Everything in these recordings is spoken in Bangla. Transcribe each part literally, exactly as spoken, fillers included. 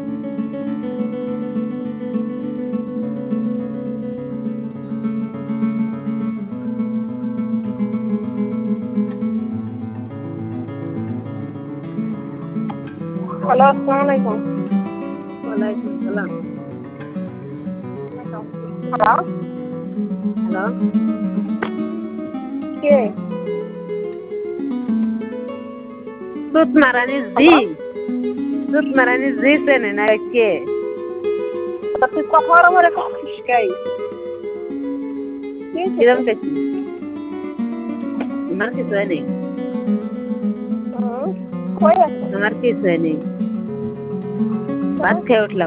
হ্যালো, আসসালামু আলাইকুম। ওয়ালাইকুম সালাম। হ্যালো, হ্যালো, কে? সুত মারানি জি হ্যালো, সুত মারানি জি চেনে না কে? তা তুই কথা বলা মরে করছিস কাই? কে কিরম সেটা? কেছি আমার কিছু নেই, হুম, কই আছে? আমার কিছু নেই, ভাত খেয়ে উঠলাম।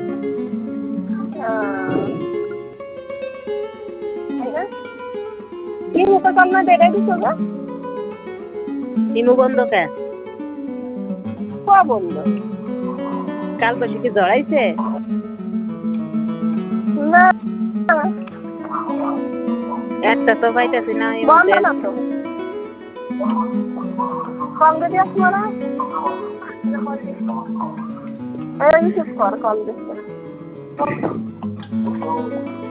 কি মুখে কান্না বেড়ে দিছো গো? ইমু বন্ধ কে? কোয়া বন্ধ? কাল বসে কি জড়াইছে? না, একটা তো পাইতেছি না বন্ধ ইমুতে। না তো। কল দিয়ে দিস মারা। এই চুপ কর, কল দিস।